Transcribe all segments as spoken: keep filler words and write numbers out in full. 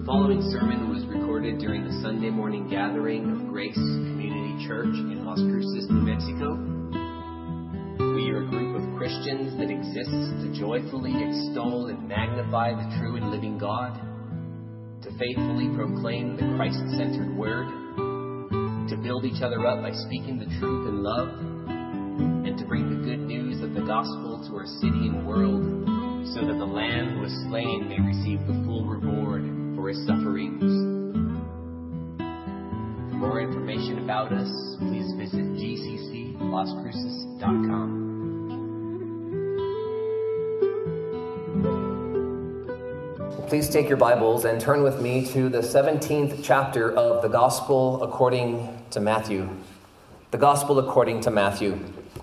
following sermon was recorded during the Sunday morning gathering of Grace Community Church in Las Cruces, New Mexico. We are a group of Christians that exists to joyfully extol and magnify the true and living God, to faithfully proclaim the Christ-centered word, to build each other up by speaking the truth in love, and to bring the good news of the gospel to our city and world, so that the Lamb who was slain may receive the full reward for his sufferings. For more information about us, please visit g c c las cruces dot com. Please take your Bibles and turn with me to the seventeenth chapter of the Gospel according to Matthew. The Gospel according to Matthew.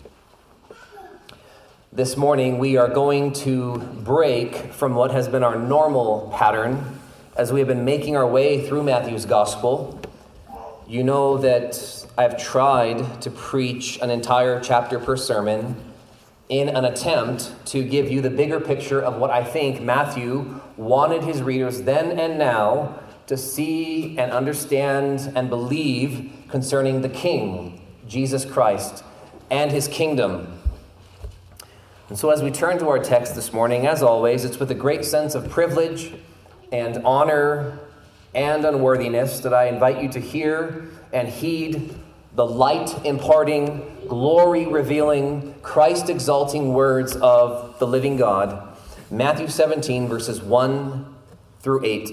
This morning we are going to break from what has been our normal pattern as we have been making our way through Matthew's Gospel. You know that I've tried to preach an entire chapter per sermon in an attempt to give you the bigger picture of what I think Matthew wanted his readers then and now to see and understand and believe concerning the King, Jesus Christ, and his kingdom. And so as we turn to our text this morning, as always, it's with a great sense of privilege and honor and unworthiness that I invite you to hear and heed the light-imparting, glory-revealing, Christ-exalting words of the living God. Matthew seventeen, verses one through eight.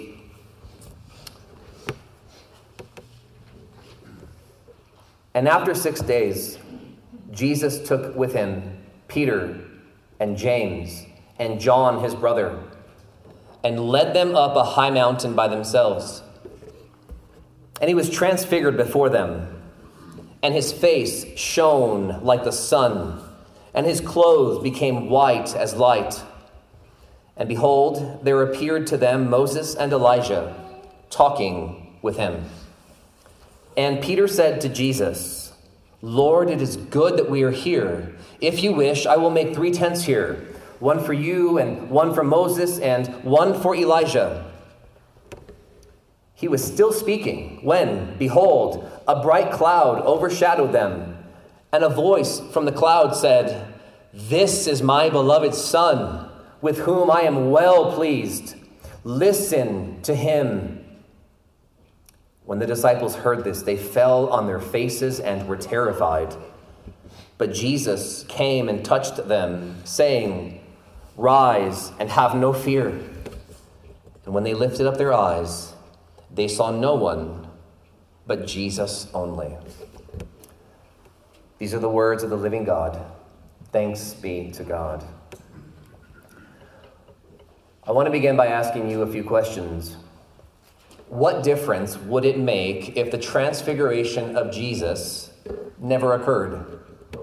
And after six days, Jesus took with him Peter and James and John, his brother, and led them up a high mountain by themselves. And he was transfigured before them, and his face shone like the sun, and his clothes became white as light. And behold, there appeared to them Moses and Elijah, talking with him. And Peter said to Jesus, "Lord, it is good that we are here. If you wish, I will make three tents here, one for you, and one for Moses, and one for Elijah." He was still speaking when, behold, a bright cloud overshadowed them, and a voice from the cloud said, "This is my beloved Son, with whom I am well pleased. Listen to him." When the disciples heard this, they fell on their faces and were terrified. But Jesus came and touched them, saying, "Rise and have no fear." And when they lifted up their eyes, they saw no one but Jesus only. These are the words of the living God. Thanks be to God. I want to begin by asking you a few questions. What difference would it make if the transfiguration of Jesus never occurred?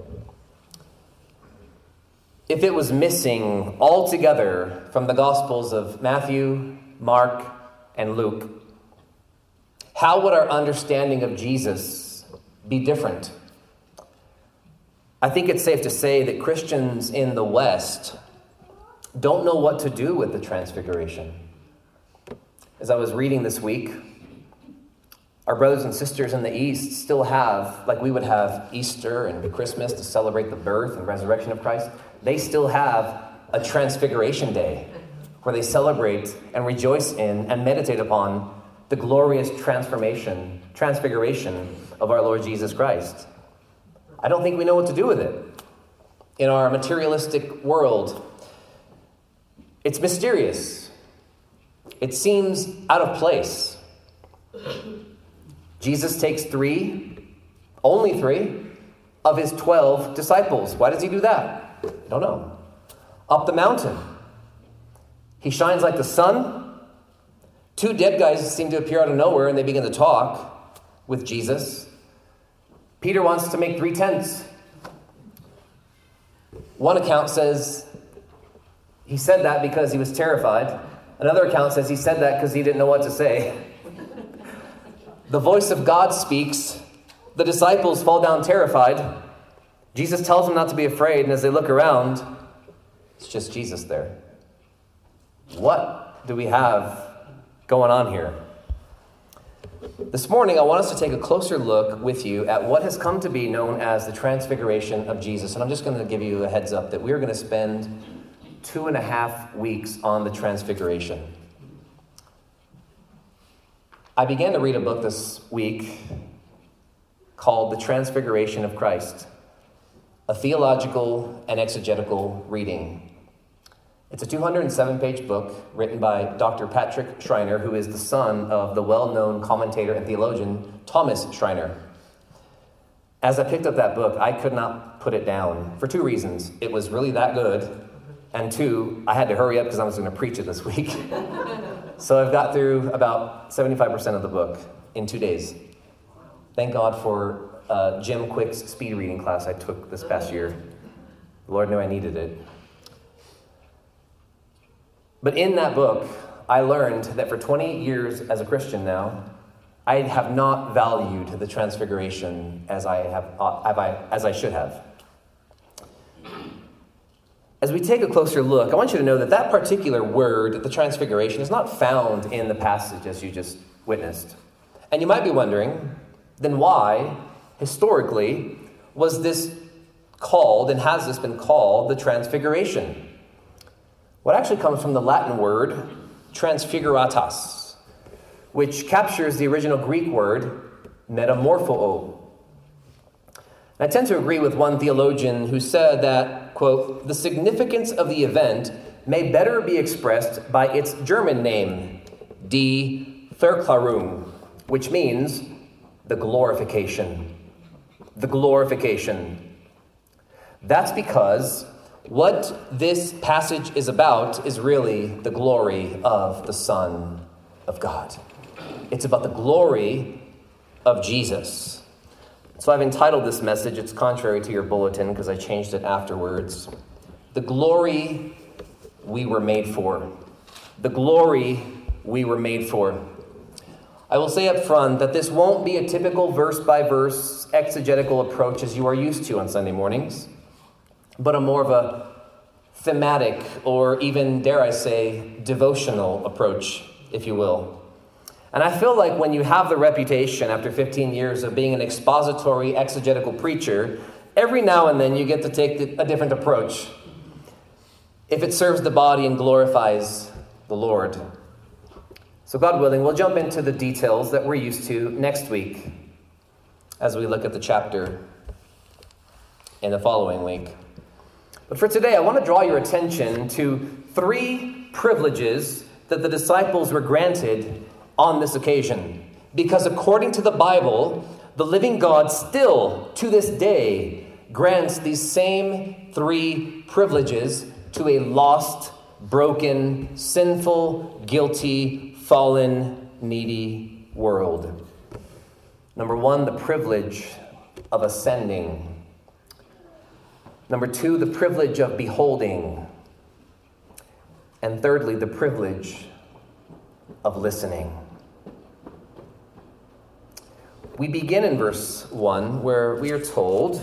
If it was missing altogether from the Gospels of Matthew, Mark, and Luke, how would our understanding of Jesus be different? I think it's safe to say that Christians in the West don't know what to do with the Transfiguration. As I was reading this week, our brothers and sisters in the East still have, like we would have Easter and Christmas to celebrate the birth and resurrection of Christ, they still have a Transfiguration Day where they celebrate and rejoice in and meditate upon the glorious transformation, transfiguration of our Lord Jesus Christ. I don't think we know what to do with it. In our materialistic world, it's mysterious. It seems out of place. Jesus takes three, only three, of his twelve disciples. Why does he do that? I don't know. Up the mountain. He shines like the sun. Two dead guys seem to appear out of nowhere and they begin to talk with Jesus. Peter wants to make three tents. One account says he said that because he was terrified. Another account says he said that because he didn't know what to say. The voice of God speaks. The disciples fall down terrified. Jesus tells them not to be afraid, and as they look around, it's just Jesus there. What do we have going on here? This morning, I want us to take a closer look with you at what has come to be known as the Transfiguration of Jesus. And I'm just going to give you a heads up that we're going to spend two and a half weeks on the Transfiguration. I began to read a book this week called The Transfiguration of Christ, a theological and exegetical reading. It's a two hundred seven page book written by Doctor Patrick Schreiner, who is the son of the well-known commentator and theologian Thomas Schreiner. As I picked up that book, I could not put it down for two reasons. It was really that good, and two, I had to hurry up because I was going to preach it this week. So I've got through about seventy-five percent of the book in two days. Thank God for uh, Jim Quick's speed reading class I took this past year. The Lord knew I needed it. But in that book, I learned that for twenty years as a Christian now, I have not valued the Transfiguration as I have, uh, as I should have. As we take a closer look, I want you to know that that particular word, the Transfiguration, is not found in the passage as you just witnessed. And you might be wondering, then why, historically, was this called, and has this been called, the Transfiguration? What actually comes from the Latin word transfiguratas, which captures the original Greek word metamorpho. I tend to agree with one theologian who said that, quote, the significance of the event may better be expressed by its German name, die Verklarung, which means the glorification. The glorification. That's because what this passage is about is really the glory of the Son of God. It's about the glory of Jesus. So I've entitled this message, it's contrary to your bulletin because I changed it afterwards, The Glory We Were Made For. The glory we were made for. I will say up front that this won't be a typical verse-by-verse exegetical approach as you are used to on Sunday mornings, but a more of a thematic, or even, dare I say, devotional approach, if you will. And I feel like when you have the reputation, after fifteen years, of being an expository, exegetical preacher, every now and then you get to take a different approach, if it serves the body and glorifies the Lord. So God willing, we'll jump into the details that we're used to next week as we look at the chapter in the following week. But for today, I want to draw your attention to three privileges that the disciples were granted on this occasion. Because according to the Bible, the living God still, to this day, grants these same three privileges to a lost, broken, sinful, guilty, fallen, needy world. Number one, the privilege of ascending. Number two, the privilege of beholding. And thirdly, the privilege of listening. We begin in verse one, where we are told,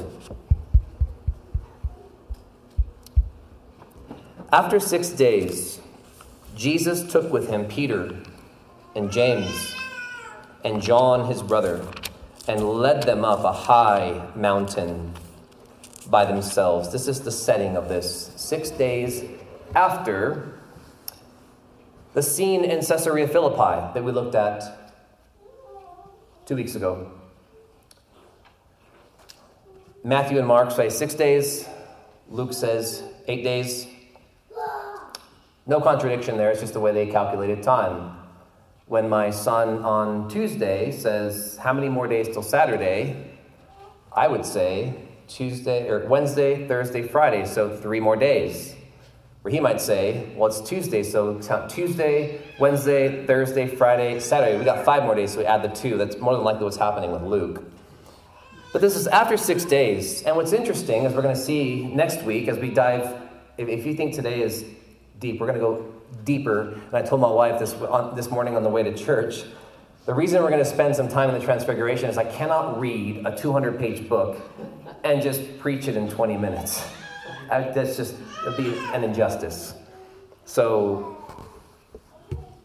after six days, Jesus took with him Peter and James and John his brother, and led them up a high mountain by themselves. This is the setting of this. Six days after the scene in Caesarea Philippi that we looked at two weeks ago. Matthew and Mark say six days. Luke says eight days. No contradiction there. It's just the way they calculated time. When my son on Tuesday says, how many more days till Saturday? I would say Tuesday or Wednesday, Thursday, Friday, so three more days. Or he might say, well, it's Tuesday, so count Tuesday, Wednesday, Thursday, Friday, Saturday. We got five more days, so we add the two. That's more than likely what's happening with Luke. But this is after six days. And what's interesting, as we're going to see next week, as we dive, if, if you think today is deep, we're going to go deeper. And I told my wife this on, this morning on the way to church, the reason we're going to spend some time in the Transfiguration is I cannot read a two hundred page book and just preach it in twenty minutes. I, that's just, it'd be an injustice. So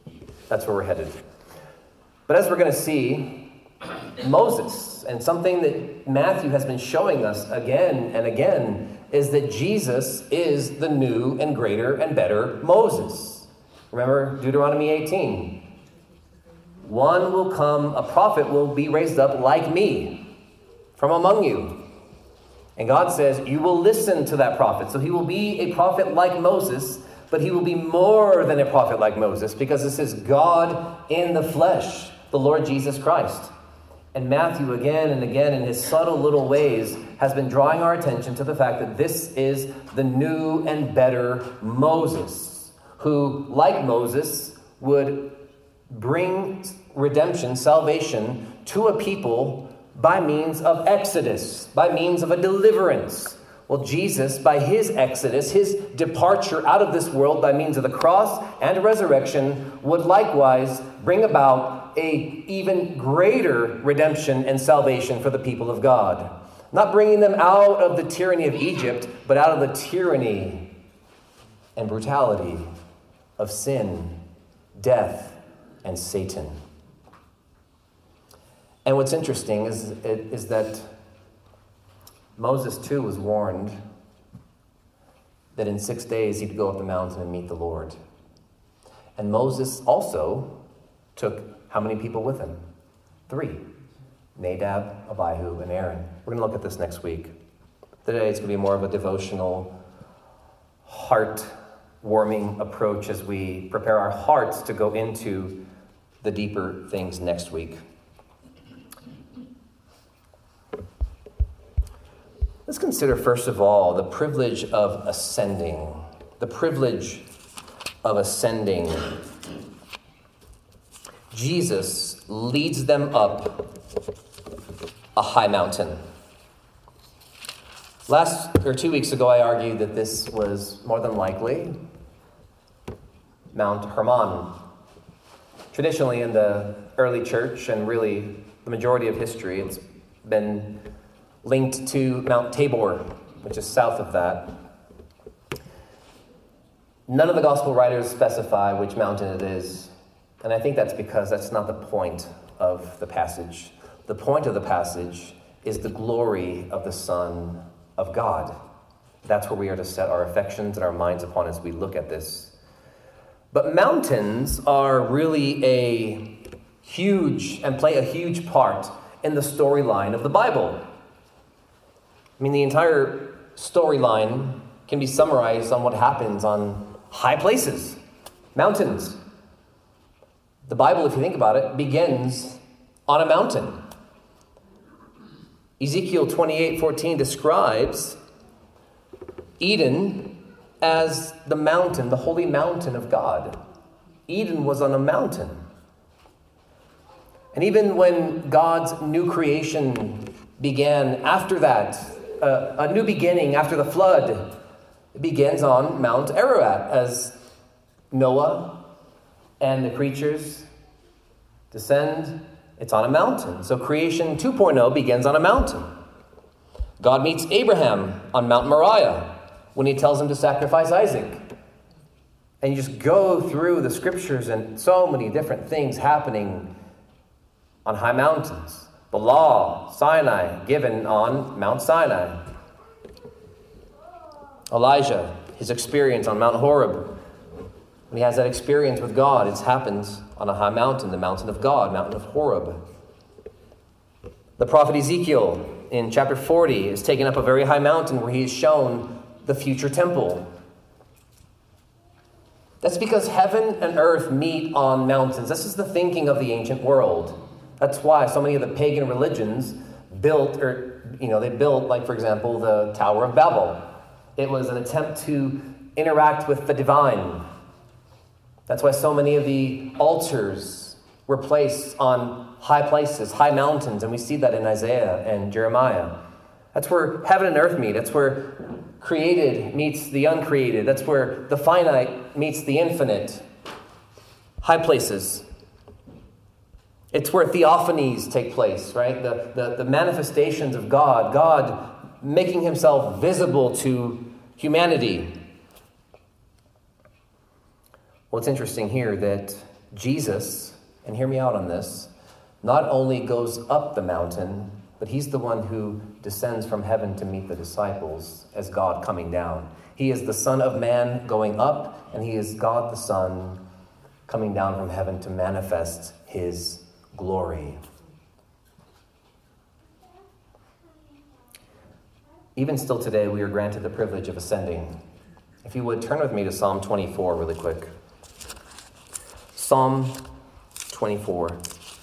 That's where we're headed. But as we're going to see, Moses, and something that Matthew has been showing us again and again, is that Jesus is the new and greater and better Moses. Remember Deuteronomy eighteen. One will come, a prophet will be raised up like me from among you. And God says, you will listen to that prophet. So he will be a prophet like Moses, but he will be more than a prophet like Moses, because this is God in the flesh, the Lord Jesus Christ. And Matthew, again and again, in his subtle little ways, has been drawing our attention to the fact that this is the new and better Moses, who, like Moses, would bring redemption, salvation, to a people by means of exodus, by means of a deliverance. Well, Jesus, by his exodus, his departure out of this world by means of the cross and resurrection, would likewise bring about a even greater redemption and salvation for the people of God. Not bringing them out of the tyranny of Egypt, but out of the tyranny and brutality of sin, death, and Satan. And what's interesting is, is that Moses, too, was warned that in six days he'd go up the mountain and meet the Lord. And Moses also took how many people with him? Three. Nadab, Abihu, and Aaron. We're going to look at this next week. Today it's going to be more of a devotional, heart-warming approach as we prepare our hearts to go into the deeper things next week. Let's consider, first of all, the privilege of ascending. The privilege of ascending. Jesus leads them up a high mountain. Last, or two weeks ago, I argued that this was more than likely Mount Hermon. Traditionally, in the early church, and really the majority of history, it's been linked to Mount Tabor, which is south of that. None of the gospel writers specify which mountain it is, and I think that's because that's not the point of the passage. The point of the passage is the glory of the Son of God. That's where we are to set our affections and our minds upon as we look at this. But mountains are really a huge, and play a huge part in the storyline of the Bible. I mean, the entire storyline can be summarized on what happens on high places, mountains. The Bible, if you think about it, begins on a mountain. Ezekiel twenty-eight fourteen describes Eden as the mountain, the holy mountain of God. Eden was on a mountain. And even when God's new creation began after that, uh, a new beginning after the flood, it begins on Mount Ararat as Noah and the creatures descend. It's on a mountain. So creation two point oh begins on a mountain. God meets Abraham on Mount Moriah when he tells him to sacrifice Isaac. And you just go through the scriptures and so many different things happening on high mountains. The law, Sinai, given on Mount Sinai. Elijah, his experience on Mount Horeb. When he has that experience with God, it happens on a high mountain, the mountain of God, mountain of Horeb. The prophet Ezekiel in chapter forty is taken up a very high mountain where he is shown the future temple. That's because heaven and earth meet on mountains. This is the thinking of the ancient world. That's why so many of the pagan religions built, or, you know, they built, like, for example, the Tower of Babel. It was an attempt to interact with the divine. That's why so many of the altars were placed on high places, high mountains, and we see that in Isaiah and Jeremiah. That's where heaven and earth meet. That's where created meets the uncreated. That's where the finite meets the infinite. High places. It's where theophanies take place, right? The, the, the manifestations of God, God making himself visible to humanity. Well, it's interesting here that Jesus, and hear me out on this, not only goes up the mountain, but he's the one who descends from heaven to meet the disciples as God coming down. He is the Son of Man going up, and he is God the Son coming down from heaven to manifest his glory. Even still today, we are granted the privilege of ascending. If you would, turn with me to Psalm twenty-four really quick. Psalm twenty-four.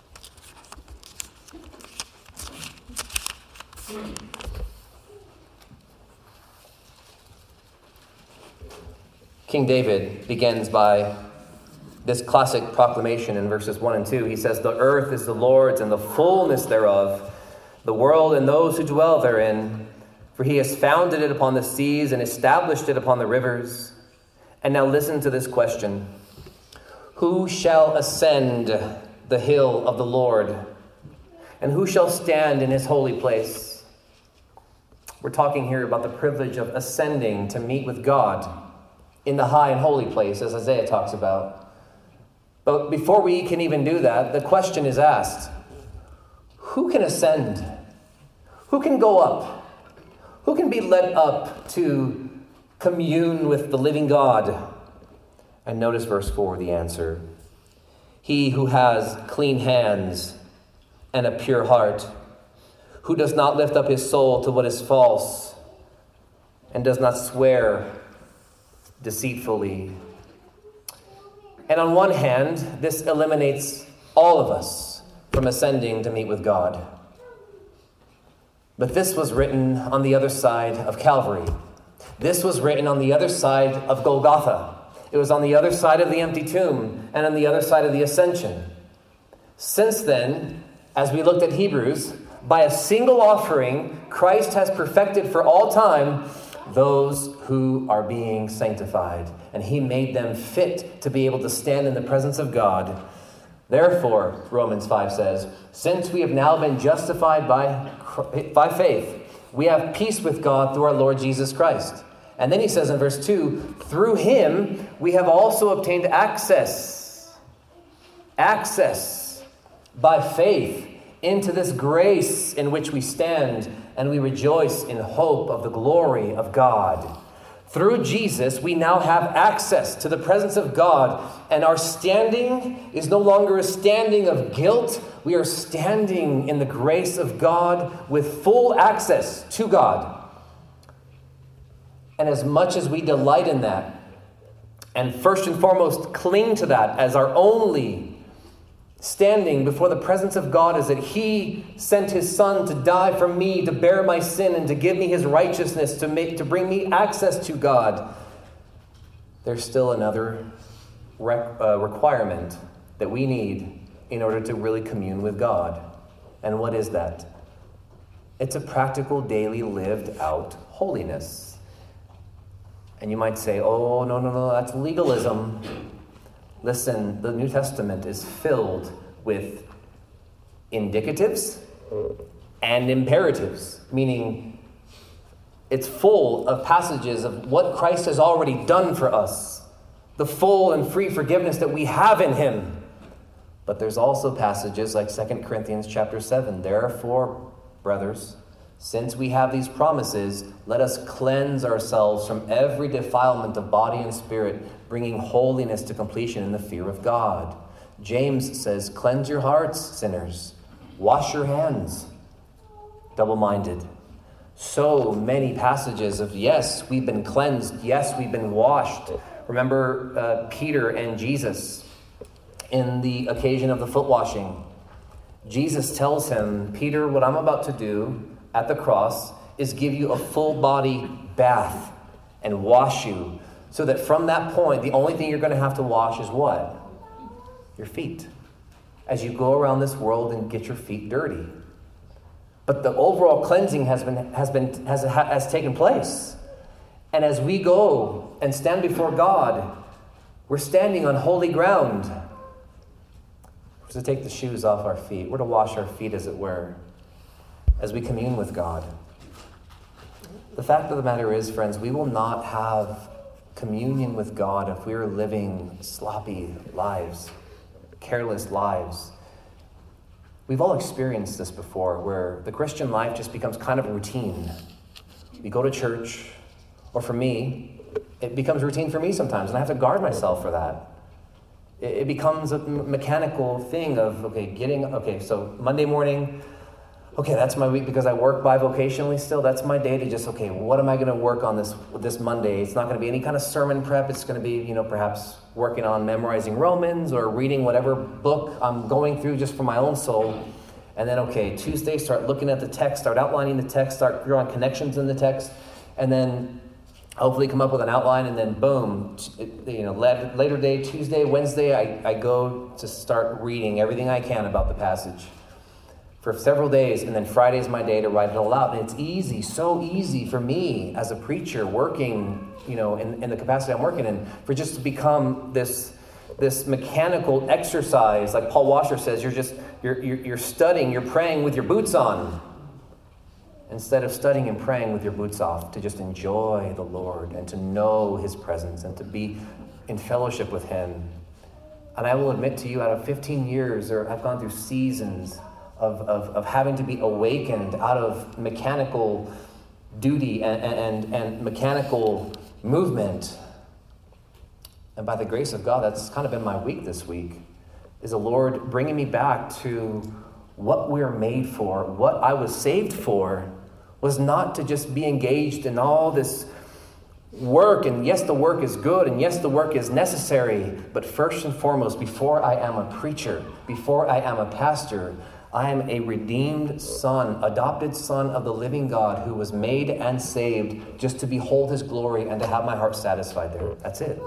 King David begins by this classic proclamation in verses one and two. He says, "The earth is the Lord's and the fullness thereof, the world and those who dwell therein. For he has founded it upon the seas and established it upon the rivers." And now listen to this question. Who shall ascend the hill of the Lord? And who shall stand in his holy place? We're talking here about the privilege of ascending to meet with God in the high and holy place, as Isaiah talks about. But before we can even do that, the question is asked, who can ascend? Who can go up? Who can be led up to commune with the living God? And notice verse four, the answer. He who has clean hands and a pure heart, who does not lift up his soul to what is false, and does not swear deceitfully. And on one hand, this eliminates all of us from ascending to meet with God. But this was written on the other side of Calvary. This was written on the other side of Golgotha. It was on the other side of the empty tomb and on the other side of the ascension. Since then, as we looked at Hebrews, by a single offering, Christ has perfected for all time those who are being sanctified. And he made them fit to be able to stand in the presence of God. Therefore, Romans five says, since we have now been justified by, by faith, we have peace with God through our Lord Jesus Christ. And then he says in verse two, through him we have also obtained access, access by faith into this grace in which we stand, and we rejoice in hope of the glory of God. Through Jesus, we now have access to the presence of God, and our standing is no longer a standing of guilt. We are standing in the grace of God with full access to God. And as much as we delight in that, and first and foremost cling to that as our only standing before the presence of God, is that he sent his son to die for me, to bear my sin, and to give me his righteousness, to make to bring me access to God. There's still another rec- uh, requirement that we need in order to really commune with God. And what is that? It's a practical, daily, lived out holiness. And you might say, oh, no, no, no, that's legalism. Listen, the New Testament is filled with indicatives and imperatives, meaning it's full of passages of what Christ has already done for us, the full and free forgiveness that we have in him. But there's also passages like Second Corinthians chapter seven. Therefore, brothers, since we have these promises, let us cleanse ourselves from every defilement of body and spirit, bringing holiness to completion in the fear of God. James says, cleanse your hearts, sinners. Wash your hands, double-minded. So many passages of, yes, we've been cleansed. Yes, we've been washed. Remember uh, Peter and Jesus in the occasion of the foot washing. Jesus tells him, Peter, what I'm about to do at the cross is give you a full body bath and wash you, so that from that point, the only thing you're going to have to wash is what? Your feet. As you go around this world and get your feet dirty. But the overall cleansing has been has been has has taken place. And as we go and stand before God, we're standing on holy ground. We're to take the shoes off our feet. We're to wash our feet, as it were, as we commune with God. The fact of the matter is, friends, we will not have communion with God if we are living sloppy lives. careless lives. We've all experienced this before, where the Christian life just becomes kind of routine. We go to church, or for me, it becomes routine for me sometimes, and I have to guard myself for that. It, it becomes a mechanical thing of, okay, getting, okay, so Monday morning, okay, that's my week because I work bivocationally still. That's my day to just, okay, what am I going to work on this this Monday? It's not going to be any kind of sermon prep. It's going to be, you know, perhaps working on memorizing Romans or reading whatever book I'm going through just for my own soul. And then, okay, Tuesday, start looking at the text, start outlining the text, start drawing connections in the text, and then hopefully come up with an outline, and then boom, you know, later day, Tuesday, Wednesday, I, I go to start reading everything I can about the passage for several days, and then Friday is my day to write it all out. And it's easy, so easy for me as a preacher working, you know, in, in the capacity I'm working in, for just to become this this mechanical exercise, like Paul Washer says, you're just, you're, you're, you're studying, you're praying with your boots on, instead of studying and praying with your boots off, to just enjoy the Lord and to know his presence and to be in fellowship with him. And I will admit to you, out of fifteen years, or I've gone through seasons Of, of, of having to be awakened out of mechanical duty and, and, and mechanical movement. And by the grace of God, that's kind of been my week this week, is the Lord bringing me back to what we're made for. What I was saved for was not to just be engaged in all this work, and yes, the work is good, and yes, the work is necessary, but first and foremost, before I am a preacher, before I am a pastor, I am a redeemed son, adopted son of the living God, who was made and saved just to behold his glory and to have my heart satisfied there. That's it.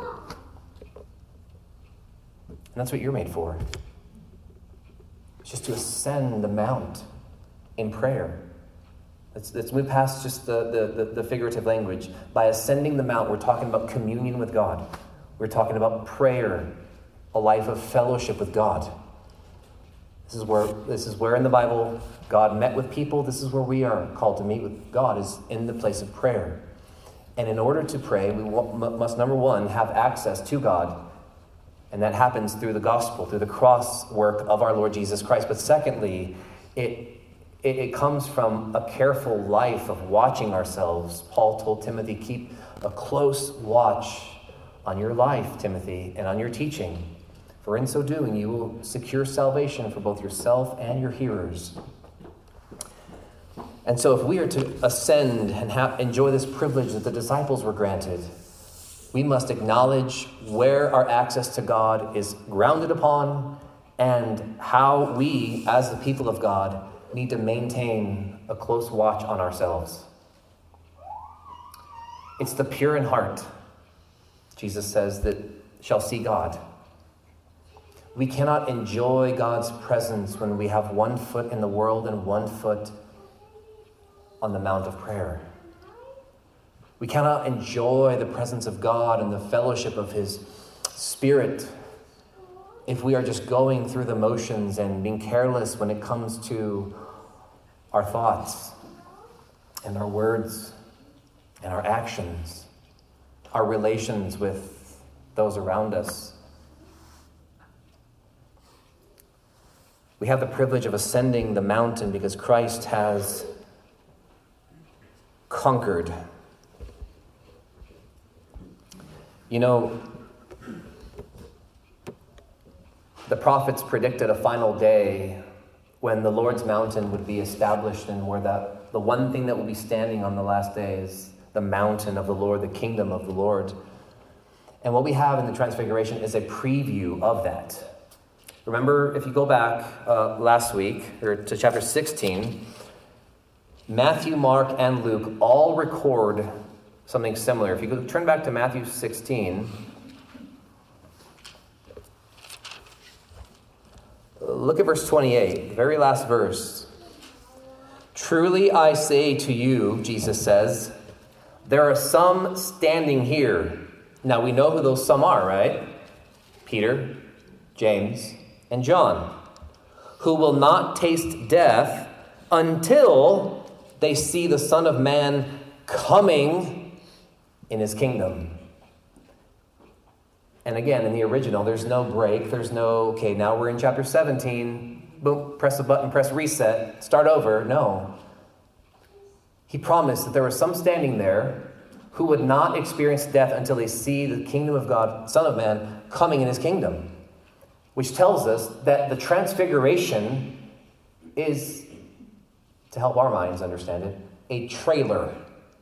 And that's what you're made for. It's just to ascend the mount in prayer. Let's, let's move past just the, the, the, the figurative language. By ascending the mount, we're talking about communion with God. We're talking about prayer, a life of fellowship with God. This is where this is where in the Bible God met with people. This is where we are called to meet with God, is in the place of prayer. And in order to pray, we must, number one, have access to God. And that happens through the gospel, through the cross work of our Lord Jesus Christ. But secondly, it, it, it comes from a careful life of watching ourselves. Paul told Timothy, keep a close watch on your life, Timothy, and on your teaching. For in so doing, you will secure salvation for both yourself and your hearers. And so if we are to ascend and have, enjoy this privilege that the disciples were granted, we must acknowledge where our access to God is grounded upon and how we, as the people of God, need to maintain a close watch on ourselves. It's the pure in heart, Jesus says, that shall see God. We cannot enjoy God's presence when we have one foot in the world and one foot on the Mount of Prayer. We cannot enjoy the presence of God and the fellowship of his Spirit if we are just going through the motions and being careless when it comes to our thoughts and our words and our actions, our relations with those around us. We have the privilege of ascending the mountain because Christ has conquered. You know, the prophets predicted a final day when the Lord's mountain would be established, and where that the one thing that will be standing on the last day is the mountain of the Lord, the kingdom of the Lord. And what we have in the Transfiguration is a preview of that. Remember, if you go back uh, last week, or to chapter sixteen, Matthew, Mark, and Luke all record something similar. If you go, turn back to Matthew sixteen, look at verse twenty-eight, the very last verse. Truly I say to you, Jesus says, there are some standing here. Now we know who those some are, right? Peter, James, and John, who will not taste death until they see the Son of Man coming in his kingdom. And again, in the original, there's no break. There's no, okay, now we're in chapter seventeen. Boom, press a button, press reset, start over. No. He promised that there were some standing there who would not experience death until they see the kingdom of God, Son of Man, coming in his kingdom. Which tells us that the transfiguration is, to help our minds understand it, a trailer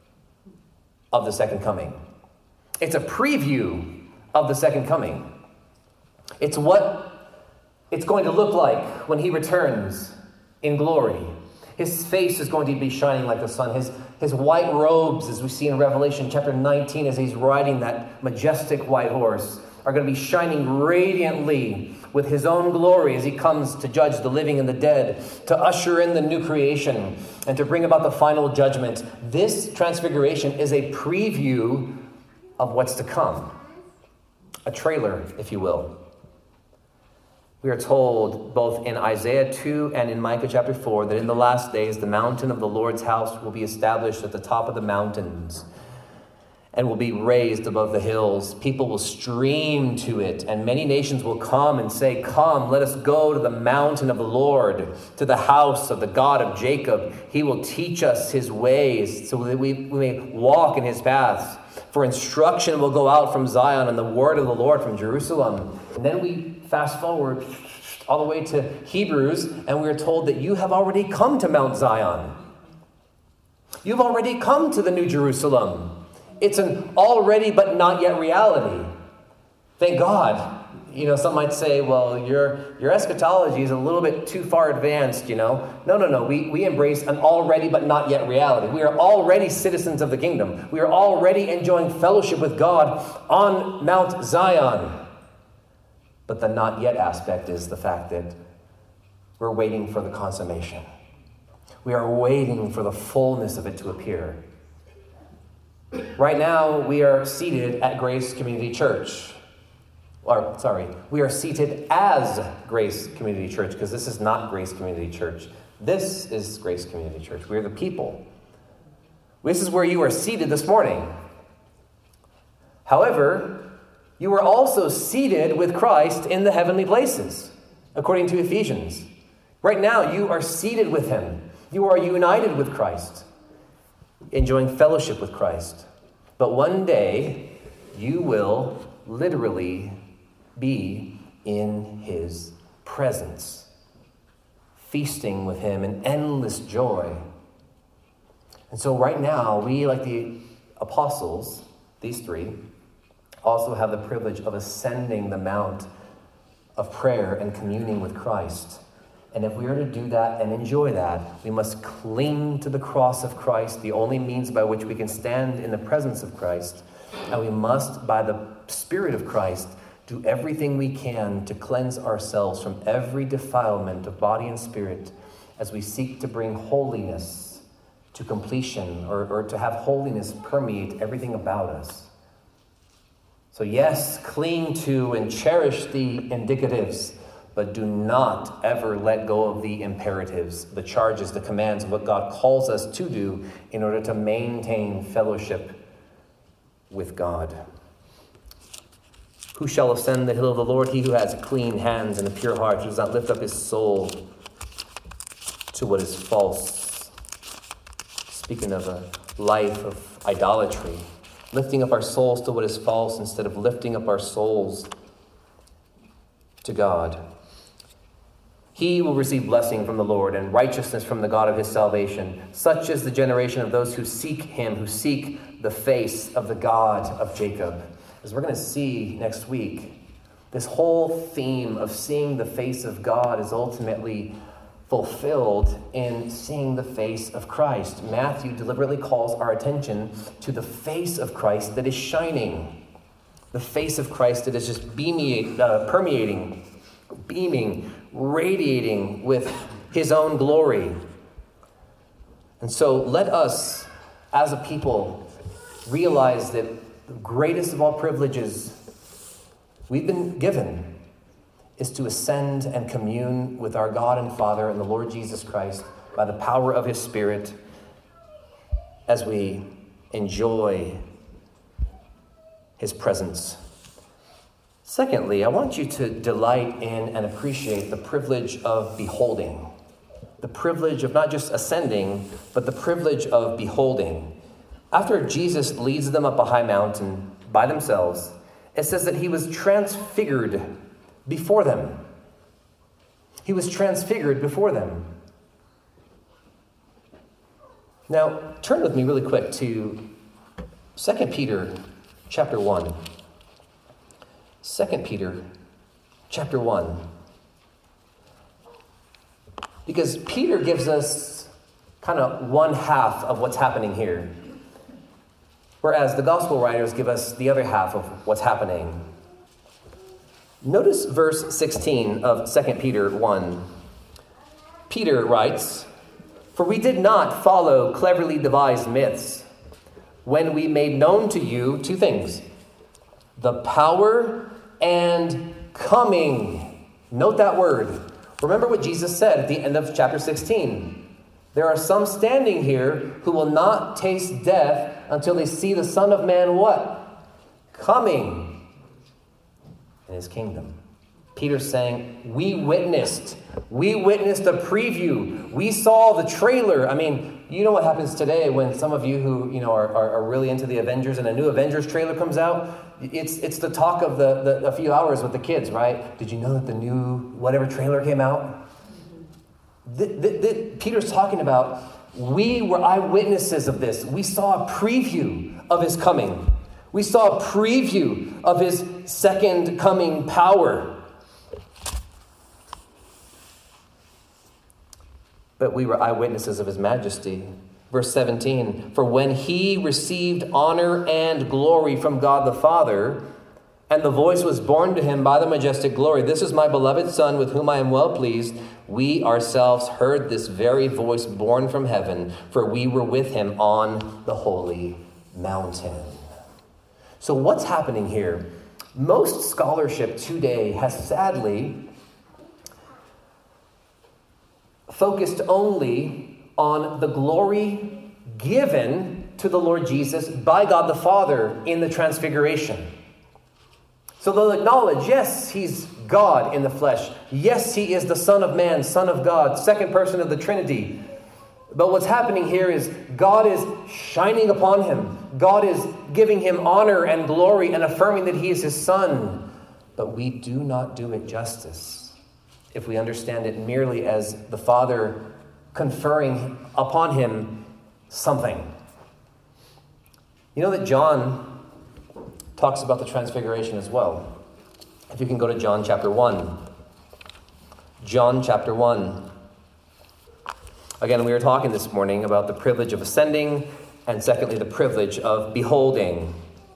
of the second coming. It's a preview of the second coming. It's what it's going to look like when he returns in glory. His face is going to be shining like the sun. His, his white robes, as we see in Revelation chapter nineteen, as he's riding that majestic white horse, are going to be shining radiantly with his own glory as he comes to judge the living and the dead, to usher in the new creation, and to bring about the final judgment. This transfiguration is a preview of what's to come. A trailer, if you will. We are told both in Isaiah two and in Micah chapter four that in the last days the mountain of the Lord's house will be established at the top of the mountains and will be raised above the hills. People will stream to it, and many nations will come and say, "Come, let us go to the mountain of the Lord, to the house of the God of Jacob. He will teach us his ways so that we, we may walk in his paths. For instruction will go out from Zion and the word of the Lord from Jerusalem." And then we fast forward all the way to Hebrews, and we're told that you have already come to Mount Zion. You've already come to the New Jerusalem. It's an already but not yet reality. Thank God. You know, some might say, well, your your eschatology is a little bit too far advanced, you know. No, no, no. We, we embrace an already but not yet reality. We are already citizens of the kingdom. We are already enjoying fellowship with God on Mount Zion. But the not yet aspect is the fact that we're waiting for the consummation. We are waiting for the fullness of it to appear. Right now, we are seated at Grace Community Church. Or, sorry, we are seated as Grace Community Church, because this is not Grace Community Church. This is Grace Community Church. We are the people. This is where you are seated this morning. However, you are also seated with Christ in the heavenly places, according to Ephesians. Right now, you are seated with him. You are united with Christ, enjoying fellowship with Christ. But one day, you will literally be in his presence, feasting with him in endless joy. And so right now, we, like the apostles, these three, also have the privilege of ascending the mount of prayer and communing with Christ. And if we are to do that and enjoy that, we must cling to the cross of Christ, the only means by which we can stand in the presence of Christ. And we must, by the Spirit of Christ, do everything we can to cleanse ourselves from every defilement of body and spirit as we seek to bring holiness to completion, or, or to have holiness permeate everything about us. So yes, cling to and cherish the indicatives, but do not ever let go of the imperatives, the charges, the commands of what God calls us to do in order to maintain fellowship with God. Who shall ascend the hill of the Lord? He who has clean hands and a pure heart, who does not lift up his soul to what is false. Speaking of a life of idolatry, lifting up our souls to what is false instead of lifting up our souls to God. He will receive blessing from the Lord and righteousness from the God of his salvation. Such is the generation of those who seek him, who seek the face of the God of Jacob. As we're going to see next week, this whole theme of seeing the face of God is ultimately fulfilled in seeing the face of Christ. Matthew deliberately calls our attention to the face of Christ that is shining. The face of Christ that is just beaming, uh, permeating, beaming, radiating with his own glory. And so let us, as a people, realize that the greatest of all privileges we've been given is to ascend and commune with our God and Father and the Lord Jesus Christ by the power of his Spirit as we enjoy his presence Secondly, I want you to delight in and appreciate the privilege of beholding. The privilege of not just ascending, but the privilege of beholding. After Jesus leads them up a high mountain by themselves, it says that he was transfigured before them. He was transfigured before them. Now, turn with me really quick to Second Peter chapter one. Second Peter chapter one. Because Peter gives us kind of one half of what's happening here, whereas the gospel writers give us the other half of what's happening. Notice verse sixteen of Second Peter one. Peter writes, "For we did not follow cleverly devised myths when we made known to you two things, the power and coming." Note that word. Remember what Jesus said at the end of chapter sixteen. There are some standing here who will not taste death until they see the Son of Man what? Coming in his kingdom. Peter's saying, we witnessed. We witnessed a preview. We saw the trailer. I mean, you know what happens today when some of you who, you know, are, are, are really into the Avengers and a new Avengers trailer comes out? It's it's the talk of the, the a few hours with the kids, right? Did you know that the new whatever trailer came out? The, the, the, Peter's talking about, we were eyewitnesses of this. We saw a preview of his coming. We saw a preview of his second coming power. But we were eyewitnesses of his majesty. Verse seventeen, "For when he received honor and glory from God the Father, and the voice was borne to him by the majestic glory, 'This is my beloved Son, with whom I am well pleased,' we ourselves heard this very voice borne from heaven, for we were with him on the holy mountain." So what's happening here? Most scholarship today has sadly focused only on the glory given to the Lord Jesus by God the Father in the transfiguration. So they'll acknowledge, yes, he's God in the flesh. Yes, he is the Son of Man, Son of God, second person of the Trinity. But what's happening here is God is shining upon him. God is giving him honor and glory and affirming that he is his Son. But we do not do it justice if we understand it merely as the Father conferring upon him something. You know that John talks about the transfiguration as well. If you can go to John chapter one. John chapter one. Again, we were talking this morning about the privilege of ascending, and secondly, the privilege of beholding.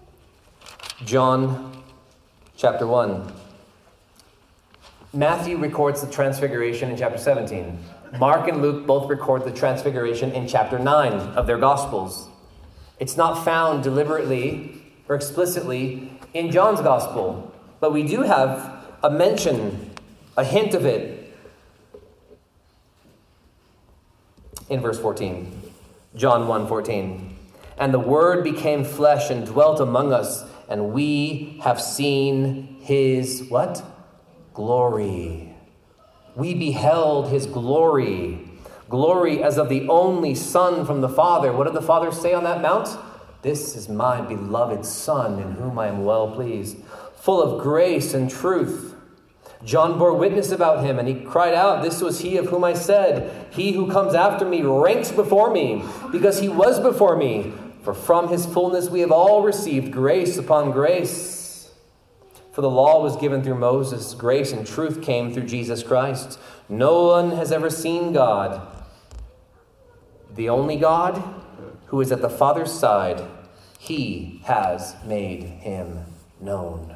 John chapter one. Matthew records the transfiguration in chapter seventeen. Mark and Luke both record the transfiguration in chapter nine of their Gospels. It's not found deliberately or explicitly in John's Gospel, but we do have a mention, a hint of it in verse fourteen. John one fourteen. "And the Word became flesh and dwelt among us, and we have seen his," what? "Glory. We beheld his glory. Glory as of the only Son from the Father." What did the Father say on that mount? "This is my beloved Son, in whom I am well pleased." Full of grace and truth. John bore witness about him, and he cried out, "This was he of whom I said, 'He who comes after me ranks before me, because he was before me.' For from his fullness we have all received grace upon grace. For the law was given through Moses, grace and truth came through Jesus Christ. No one has ever seen God, the only God who is at the Father's side. He has made him known."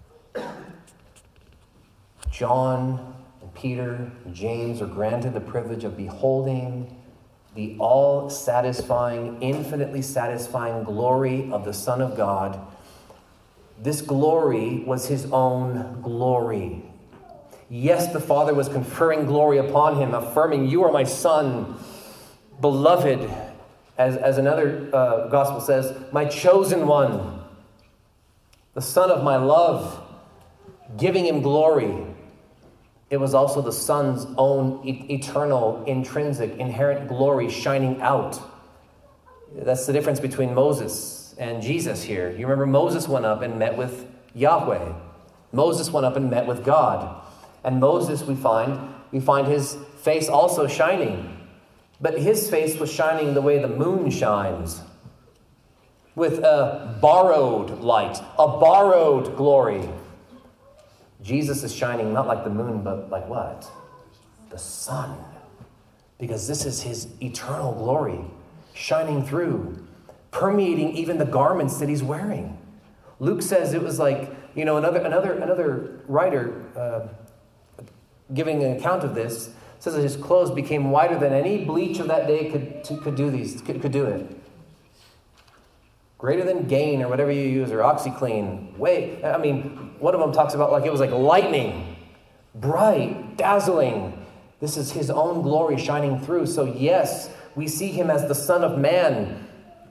John and Peter and James are granted the privilege of beholding the all-satisfying, infinitely satisfying glory of the Son of God. This glory was his own glory. Yes, the Father was conferring glory upon him, affirming, "You are my Son, beloved," as, as another uh, gospel says, "my chosen one, the Son of my love." giving him glory. It was also the Son's own e- eternal, intrinsic, inherent glory shining out. That's the difference between Moses and Jesus here. You remember Moses went up and met with Yahweh. Moses went up and met with God. And Moses, we find, we find his face also shining. But his face was shining the way the moon shines, with a borrowed light, a borrowed glory. Jesus is shining not like the moon, but like what? The sun. Because this is his eternal glory shining through, permeating even the garments that he's wearing. Luke says it was like, you know, another another another writer uh, giving an account of this says that his clothes became whiter than any bleach of that day could to, could do these could, could do it. Greater than Gain or whatever you use, or OxyClean. Wait, I mean, one of them talks about like it was like lightning, bright, dazzling. This is his own glory shining through. So yes, we see him as the Son of Man,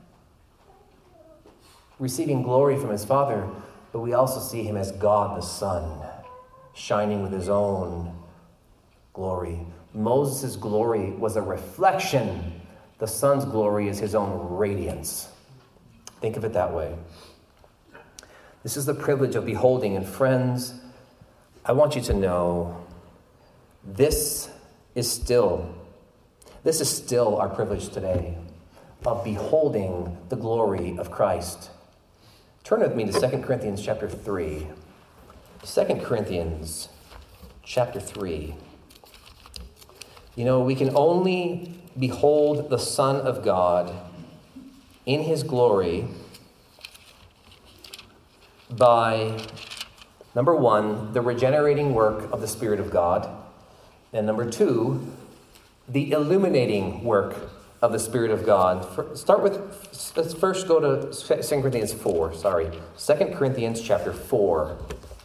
receiving glory from his Father, but we also see him as God the Son, shining with his own glory. Moses' glory was a reflection. The Son's glory is his own radiance. Think of it that way. This is the privilege of beholding. And friends, I want you to know this is still, this is still our privilege today of beholding the glory of Christ. Turn with me to Second Corinthians chapter three. Second Corinthians chapter three. You know, we can only behold the Son of God in his glory by, number one, the regenerating work of the Spirit of God, and number two, the illuminating work of the Spirit of God. Start with, let's first go to Second Corinthians four, sorry. Second Corinthians chapter four.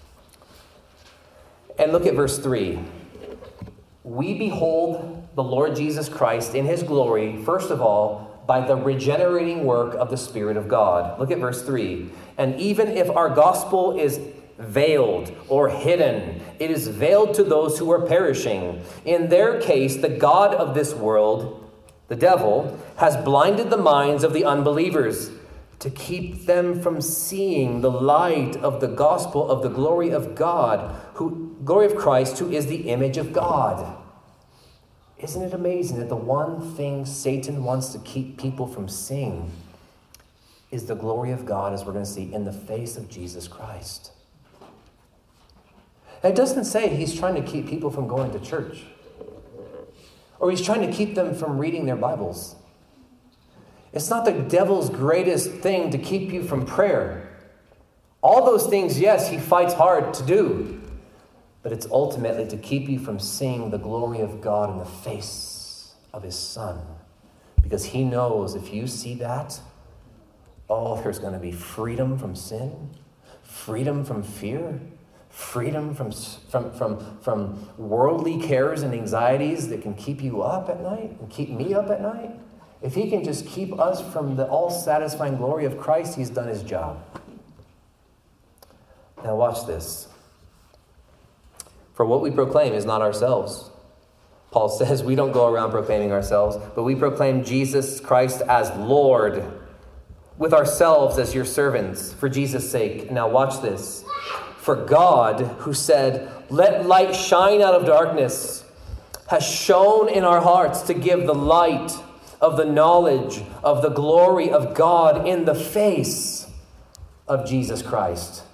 And look at verse three. We behold the Lord Jesus Christ in his glory, first of all, by the regenerating work of the Spirit of God. Look at verse three. And even if our gospel is veiled or hidden, it is veiled to those who are perishing. In their case, the God of this world, the devil, has blinded the minds of the unbelievers to keep them from seeing the light of the gospel of the glory of God, who glory of Christ, who is the image of God. Isn't it amazing that the one thing Satan wants to keep people from seeing is the glory of God, as we're going to see, in the face of Jesus Christ? And it doesn't say he's trying to keep people from going to church, or he's trying to keep them from reading their Bibles. It's not the devil's greatest thing to keep you from prayer. All those things, yes, he fights hard to do. But it's ultimately to keep you from seeing the glory of God in the face of his Son. Because he knows if you see that, oh, there's going to be freedom from sin, freedom from fear, freedom from, from, from, from worldly cares and anxieties that can keep you up at night and keep me up at night. If he can just keep us from the all-satisfying glory of Christ, he's done his job. Now watch this. For what we proclaim is not ourselves. Paul says we don't go around proclaiming ourselves, but we proclaim Jesus Christ as Lord, with ourselves as your servants, for Jesus' sake. Now watch this. For God, who said, "Let light shine out of darkness," has shone in our hearts to give the light of the knowledge of the glory of God in the face of Jesus Christ.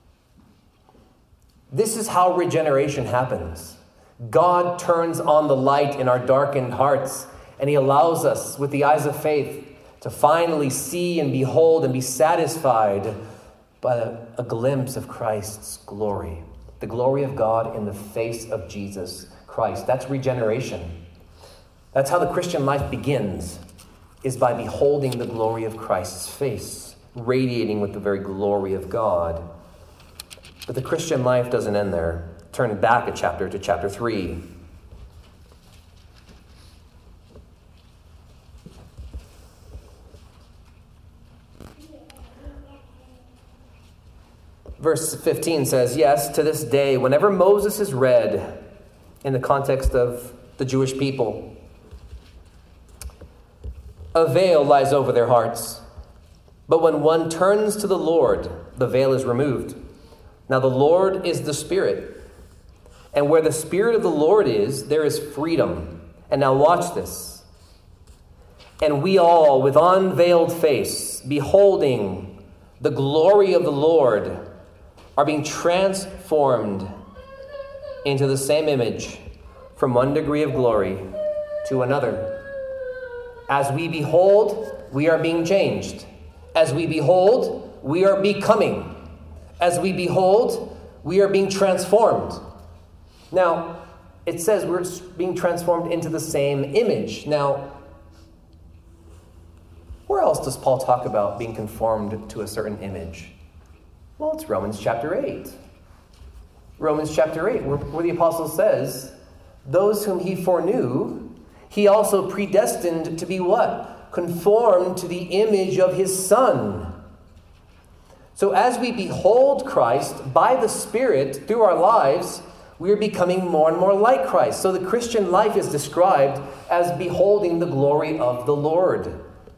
This is how regeneration happens. God turns on the light in our darkened hearts, and he allows us, with the eyes of faith, to finally see and behold and be satisfied by a, a glimpse of Christ's glory. The glory of God in the face of Jesus Christ. That's regeneration. That's how the Christian life begins, is by beholding the glory of Christ's face, radiating with the very glory of God. But the Christian life doesn't end there. Turn back a chapter to chapter three. Verse fifteen says, yes, to this day, whenever Moses is read in the context of the Jewish people, a veil lies over their hearts. But when one turns to the Lord, the veil is removed. Now the Lord is the Spirit. And where the Spirit of the Lord is, there is freedom. And now watch this. And we all, with unveiled face, beholding the glory of the Lord, are being transformed into the same image from one degree of glory to another. As we behold, we are being changed. As we behold, we are becoming. As we behold, we are being transformed. Now, it says we're being transformed into the same image. Now, where else does Paul talk about being conformed to a certain image? Well, it's Romans chapter eight. Romans chapter eight, where, where the apostle says, those whom he foreknew, he also predestined to be what? Conformed to the image of his Son. So as we behold Christ by the Spirit through our lives, we are becoming more and more like Christ. So the Christian life is described as beholding the glory of the Lord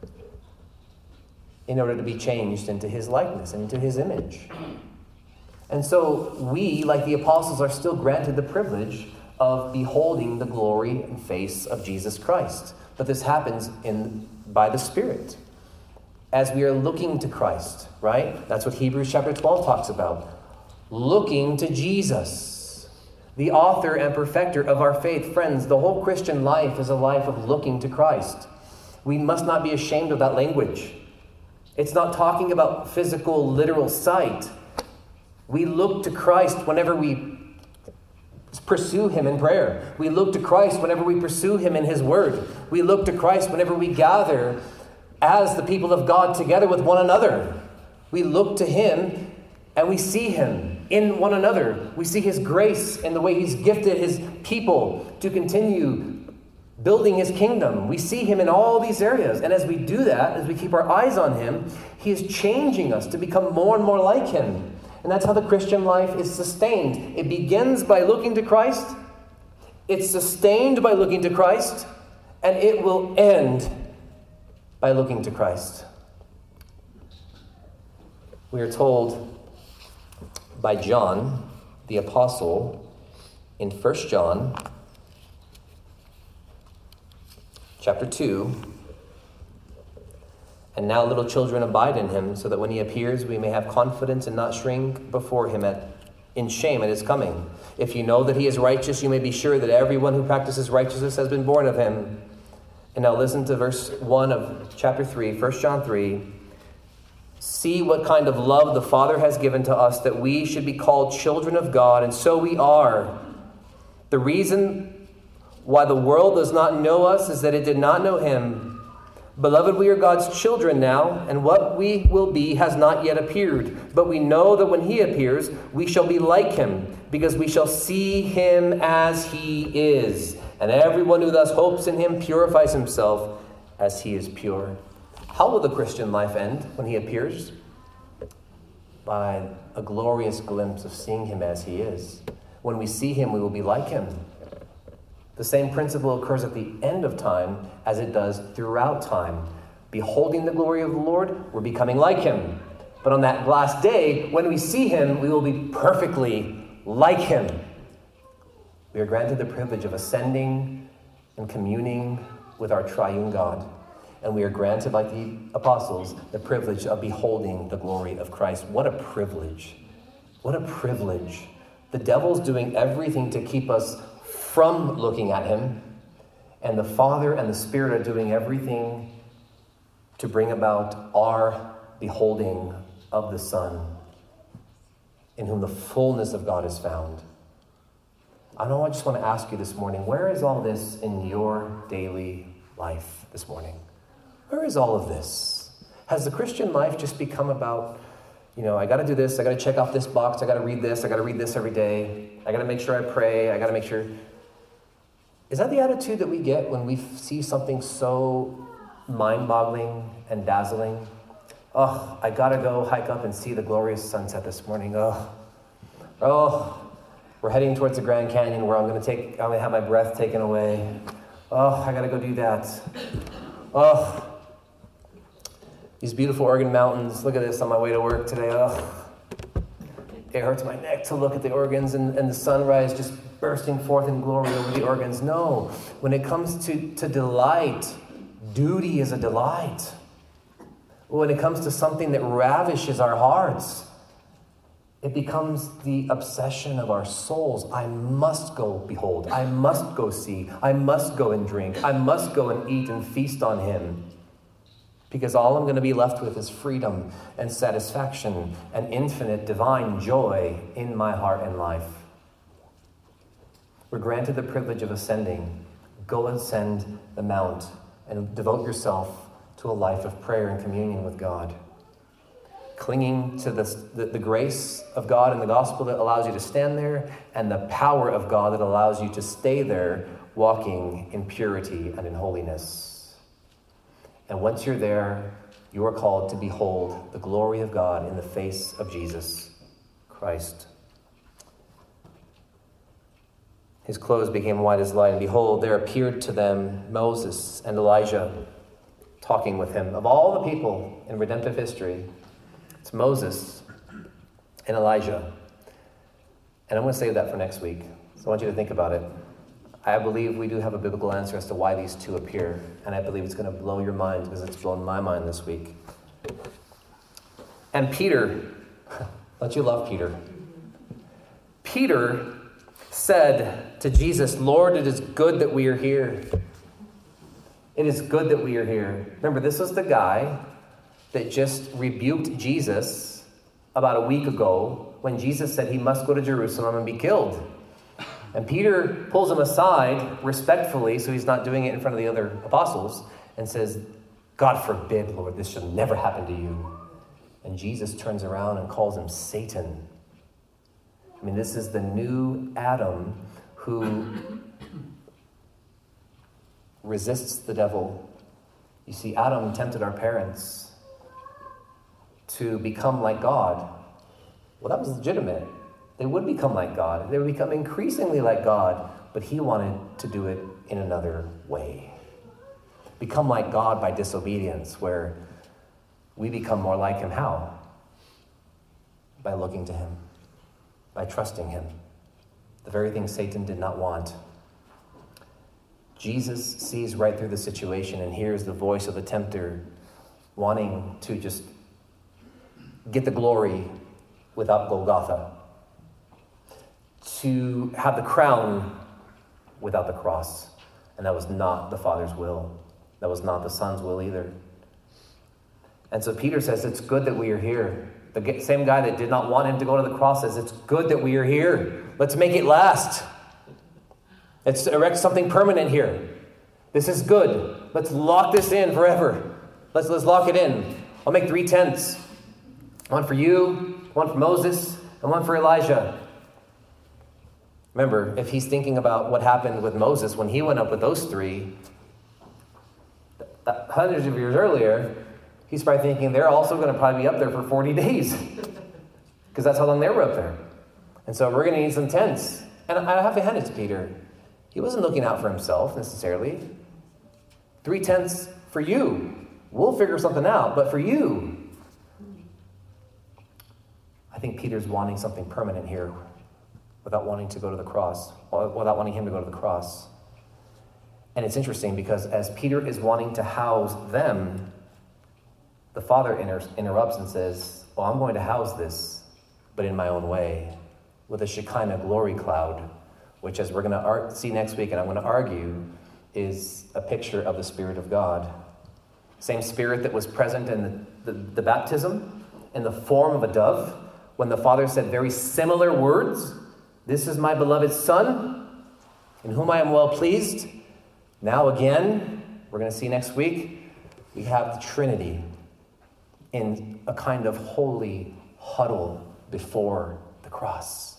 in order to be changed into his likeness, into his image. And so we, like the apostles, are still granted the privilege of beholding the glory and face of Jesus Christ. But this happens in by the Spirit as we are looking to Christ, right? That's what Hebrews chapter twelve talks about. Looking to Jesus, the author and perfecter of our faith. Friends, the whole Christian life is a life of looking to Christ. We must not be ashamed of that language. It's not talking about physical, literal sight. We look to Christ whenever we pursue him in prayer. We look to Christ whenever we pursue him in his word. We look to Christ whenever we gather as the people of God together with one another. We look to him and we see him in one another. We see his grace in the way he's gifted his people to continue building his kingdom. We see him in all these areas. And as we do that, as we keep our eyes on him, he is changing us to become more and more like him. And that's how the Christian life is sustained. It begins by looking to Christ. It's sustained by looking to Christ. And it will end by looking to Christ. We are told by John, the apostle, in First John chapter two, and now little children abide in him, so that when he appears we may have confidence and not shrink before him at, in shame at his coming. If you know that he is righteous, you may be sure that everyone who practices righteousness has been born of him. And now listen to verse one of chapter three, First John three. See what kind of love the Father has given to us, that we should be called children of God, and so we are. The reason why the world does not know us is that it did not know him. Beloved, we are God's children now, and what we will be has not yet appeared. But we know that when he appears, we shall be like him, because we shall see him as he is. And everyone who thus hopes in him purifies himself as he is pure. How will the Christian life end when he appears? By a glorious glimpse of seeing him as he is. When we see him, we will be like him. The same principle occurs at the end of time as it does throughout time. Beholding the glory of the Lord, we're becoming like him. But on that last day, when we see him, we will be perfectly like him. We are granted the privilege of ascending and communing with our triune God. And we are granted, like the apostles, the privilege of beholding the glory of Christ. What a privilege. What a privilege. The devil's doing everything to keep us from looking at him. And the Father and the Spirit are doing everything to bring about our beholding of the Son, in whom the fullness of God is found. I know I just want to ask you this morning, where is all this in your daily life this morning? Where is all of this? Has the Christian life just become about, you know, I got to do this, I got to check off this box, I got to read this, I got to read this every day, I got to make sure I pray, I got to make sure... Is that the attitude that we get when we see something so mind-boggling and dazzling? Oh, I gotta go hike up and see the glorious sunset this morning. Oh, oh, we're heading towards the Grand Canyon where I'm gonna take, I'm gonna have my breath taken away. Oh, I gotta go do that. Oh, these beautiful Oregon mountains. Look at this on my way to work today. Oh, it hurts my neck to look at the Oregons and, and the sunrise just bursting forth in glory over the Oregons. No, when it comes to, to delight, duty is a delight. When it comes to something that ravishes our hearts, it becomes the obsession of our souls. I must go behold. I must go see. I must go and drink. I must go and eat and feast on him. Because all I'm going to be left with is freedom and satisfaction and infinite divine joy in my heart and life. We're granted the privilege of ascending. Go ascend the mount and devote yourself to a life of prayer and communion with God. Clinging to the, the, the grace of God and the gospel that allows you to stand there, and the power of God that allows you to stay there, walking in purity and in holiness. And once you're there, you are called to behold the glory of God in the face of Jesus Christ. His clothes became white as light, and behold, there appeared to them Moses and Elijah talking with him. Of all the people in redemptive history, it's Moses and Elijah. And I'm going to save that for next week, so I want you to think about it. I believe we do have a biblical answer as to why these two appear, and I believe it's going to blow your mind because it's blown my mind this week. And Peter, don't you love Peter? Peter said to Jesus, Lord, it is good that we are here. It is good that we are here. Remember, this was the guy that just rebuked Jesus about a week ago when Jesus said he must go to Jerusalem and be killed. And Peter pulls him aside respectfully, so he's not doing it in front of the other apostles, and says, God forbid, Lord, this shall never happen to you. And Jesus turns around and calls him Satan. I mean, this is the new Adam who resists the devil. You see, Adam tempted our parents to become like God. Well, that was legitimate. They would become like God. They would become increasingly like God, but he wanted to do it in another way. Become like God by disobedience, where we become more like him. How? By looking to him, by trusting him. The very thing Satan did not want. Jesus sees right through the situation and hears the voice of the tempter wanting to just get the glory without Golgotha, to have the crown without the cross. And that was not the Father's will. That was not the Son's will either. And so Peter says, it's good that we are here. The same guy that did not want him to go to the cross says, it's good that we are here. Let's make it last. Let's erect something permanent here. This is good. Let's lock this in forever. Let's, let's lock it in. I'll make three tents. One for you, one for Moses, and one for Elijah. Remember, if he's thinking about what happened with Moses when he went up with those three, hundreds of years earlier, he's probably thinking they're also going to probably be up there for forty days. Because that's how long they were up there. And so we're going to need some tents. And I have to hand it to Peter. He wasn't looking out for himself necessarily. Three tents for you. We'll figure something out, but for you. I think Peter's wanting something permanent here without wanting to go to the cross, without wanting him to go to the cross. And it's interesting because as Peter is wanting to house them, the Father inter- interrupts and says, well, I'm going to house this, but in my own way, with a Shekinah glory cloud, which, as we're going to ar- see next week, and I'm going to argue, is a picture of the Spirit of God. Same Spirit that was present in the, the, the baptism in the form of a dove, when the Father said very similar words, this is my beloved Son, in whom I am well pleased. Now again, we're going to see next week, we have the Trinity in a kind of holy huddle before the cross.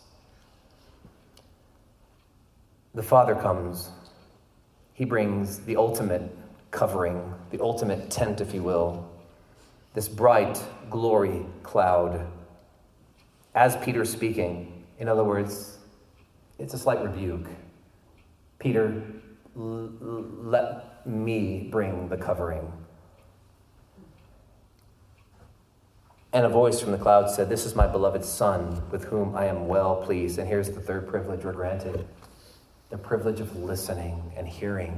The Father comes. He brings the ultimate covering, the ultimate tent, if you will. this bright glory cloud. As Peter's speaking, in other words, it's a slight rebuke. Peter, l- l- let me bring the covering. And a voice from the cloud said, "This is my beloved Son, with whom I am well pleased." And here's the third privilege we're granted, the privilege of listening and hearing.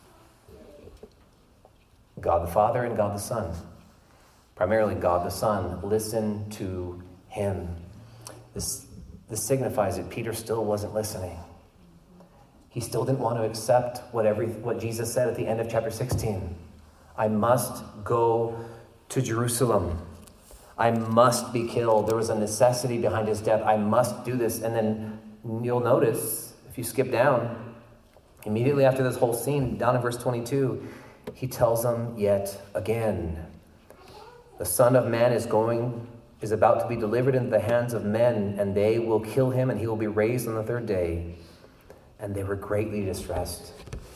God the Father and God the Son, primarily God the Son, listen to him. This, this signifies that Peter still wasn't listening. He still didn't want to accept what, every, what Jesus said at the end of chapter sixteen. I must go to Jerusalem. I must be killed. There was a necessity behind his death. I must do this. And then you'll notice, if you skip down, immediately after this whole scene, down in verse twenty-two, he tells them yet again, the Son of Man is going, is about to be delivered into the hands of men, and they will kill him, and he will be raised on the third day. And they were greatly distressed.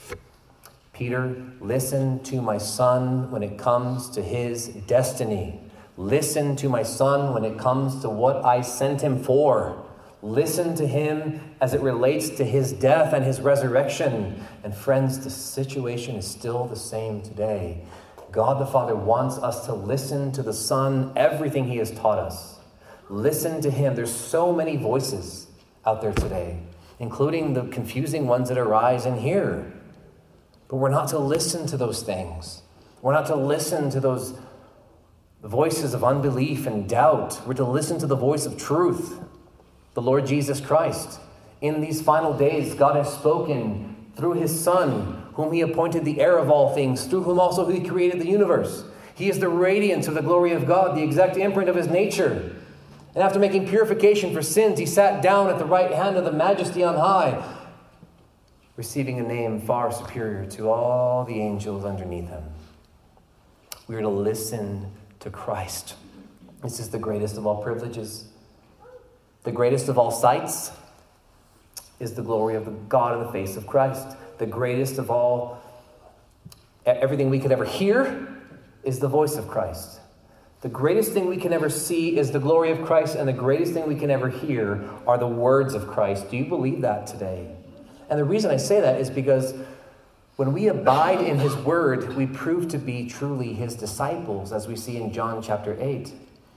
Peter, listen to my son when it comes to his destiny. Listen to my son when it comes to what I sent him for. Listen to him as it relates to his death and his resurrection. And friends, the situation is still the same today. God the Father wants us to listen to the Son, everything he has taught us. Listen to him. There's so many voices out there today, including the confusing ones that arise in here. But we're not to listen to those things. We're not to listen to those voices of unbelief and doubt. We're to listen to the voice of truth, the Lord Jesus Christ. In these final days, God has spoken through his Son, whom he appointed the heir of all things, through whom also he created the universe. He is the radiance of the glory of God, the exact imprint of his nature. And after making purification for sins, he sat down at the right hand of the Majesty on high, receiving a name far superior to all the angels underneath him. We are to listen to Christ. This is the greatest of all privileges. The greatest of all sights is the glory of the God in the face of Christ. The greatest of all, everything we could ever hear is the voice of Christ. The greatest thing we can ever see is the glory of Christ, and the greatest thing we can ever hear are the words of Christ. Do you believe that today? And the reason I say that is because when we abide in his word, we prove to be truly his disciples, as we see in John chapter eight.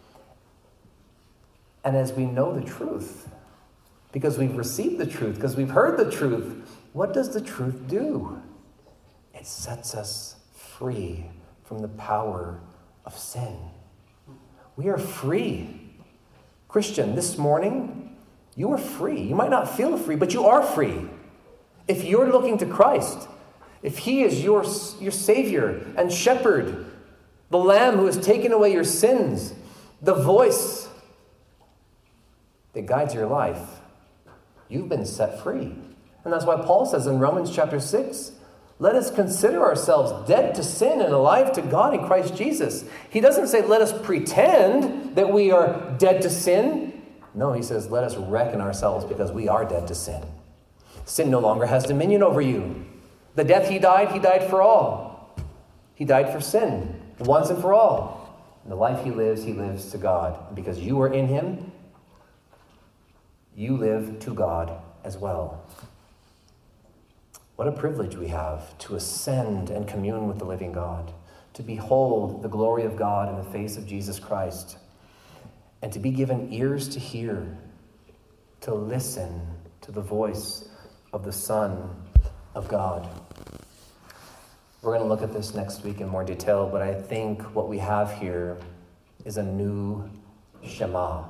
And as we know the truth, because we've received the truth, because we've heard the truth, what does the truth do? It sets us free from the power of sin. We are free. Christian, this morning, you are free. You might not feel free, but you are free. If you're looking to Christ, if he is your, your Savior and Shepherd, the Lamb who has taken away your sins, the voice that guides your life, you've been set free. And that's why Paul says in Romans chapter six, let us consider ourselves dead to sin and alive to God in Christ Jesus. He doesn't say, let us pretend that we are dead to sin. No, he says, let us reckon ourselves because we are dead to sin. Sin no longer has dominion over you. The death he died, he died for all. He died for sin, once and for all. And the life he lives, he lives to God. And because you are in him, you live to God as well. What a privilege we have to ascend and commune with the living God, to behold the glory of God in the face of Jesus Christ, and to be given ears to hear, to listen to the voice of the Son of God. We're going to look at this next week in more detail, but I think what we have here is a new Shema.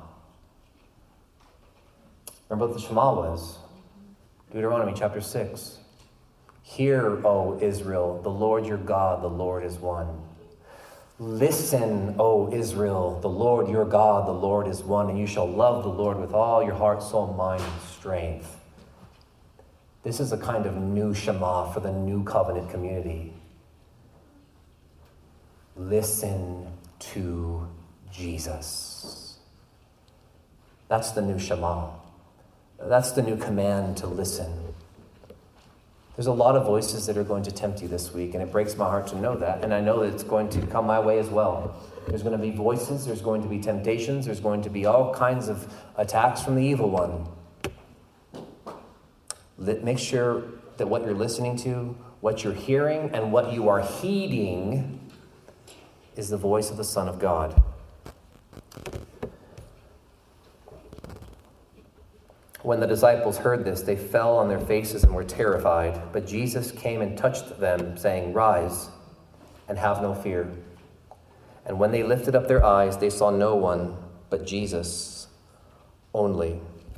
Remember what the Shema was? Deuteronomy chapter six. Hear, O Israel, the Lord your God, the Lord is one. Listen, O Israel, the Lord your God, the Lord is one, and you shall love the Lord with all your heart, soul, mind, and strength. This is a kind of new Shema for the new covenant community. Listen to Jesus. That's the new Shema. That's the new command to listen. There's a lot of voices that are going to tempt you this week, and it breaks my heart to know that. And I know that it's going to come my way as well. There's going to be voices, there's going to be temptations, there's going to be all kinds of attacks from the evil one. Let, make sure that what you're listening to, what you're hearing, and what you are heeding is the voice of the Son of God. When the disciples heard this, they fell on their faces and were terrified. But Jesus came and touched them, saying, "Rise and have no fear." And when they lifted up their eyes, they saw no one but Jesus only.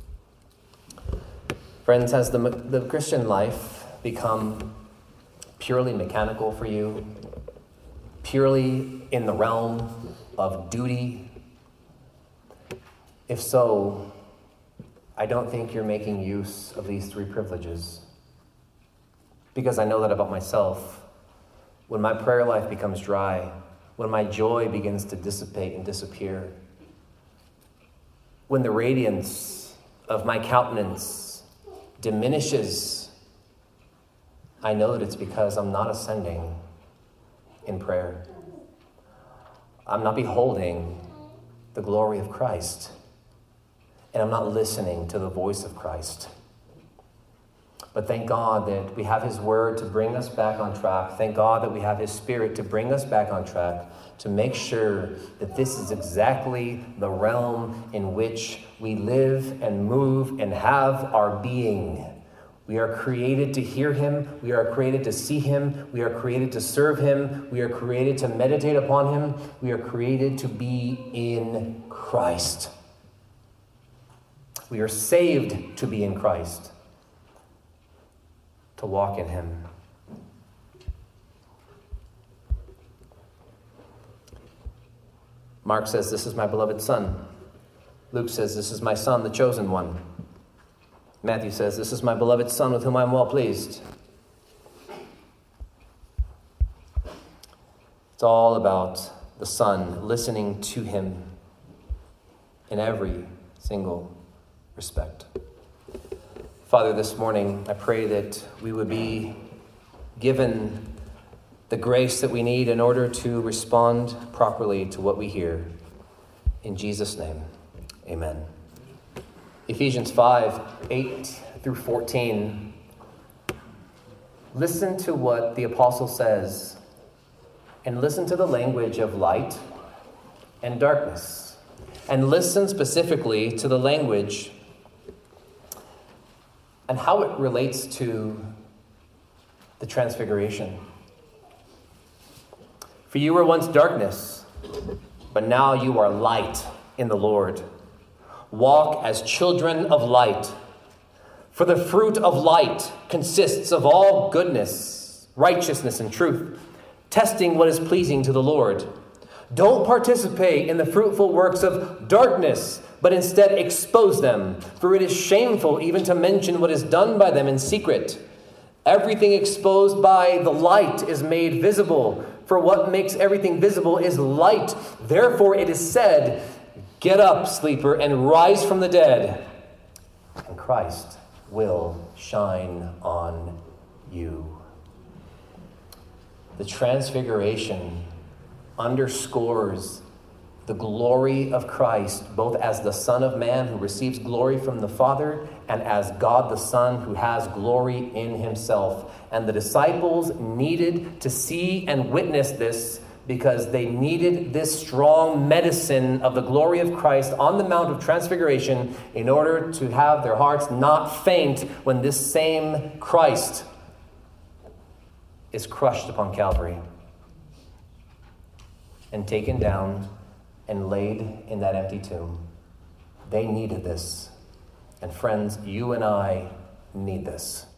Friends, has the, the Christian life become purely mechanical for you? Purely in the realm of duty? If so, I don't think you're making use of these three privileges. Because I know that about myself. When my prayer life becomes dry, when my joy begins to dissipate and disappear, when the radiance of my countenance diminishes, I know that it's because I'm not ascending in prayer. I'm not beholding the glory of Christ. And I'm not listening to the voice of Christ. But thank God that we have his word to bring us back on track. Thank God that we have his Spirit to bring us back on track, to make sure that this is exactly the realm in which we live and move and have our being. We are created to hear him. We are created to see him. We are created to serve him. We are created to meditate upon him. We are created to be in Christ. We are saved to be in Christ, to walk in him. Mark says, "This is my beloved Son." Luke says, "This is my Son, the chosen one." Matthew says, "This is my beloved Son with whom I am well pleased." It's all about the Son, listening to him in every single respect. Father, this morning, I pray that we would be given the grace that we need in order to respond properly to what we hear. In Jesus' name, amen. Ephesians five, eight through fourteen. Listen to what the apostle says, and listen to the language of light and darkness. And listen specifically to the language and how it relates to the transfiguration. "For you were once darkness, but now you are light in the Lord. Walk as children of light. For the fruit of light consists of all goodness, righteousness, and truth, testing what is pleasing to the Lord. Don't participate in the fruitful works of darkness, but instead expose them, for it is shameful even to mention what is done by them in secret. Everything exposed by the light is made visible, for what makes everything visible is light. Therefore it is said, 'Get up, sleeper, and rise from the dead, and Christ will shine on you.'" The transfiguration underscores the glory of Christ, both as the Son of Man who receives glory from the Father, and as God the Son who has glory in himself. And the disciples needed to see and witness this because they needed this strong medicine of the glory of Christ on the Mount of Transfiguration in order to have their hearts not faint when this same Christ is crushed upon Calvary and taken down and laid in that empty tomb. They needed this. And friends, you and I need this.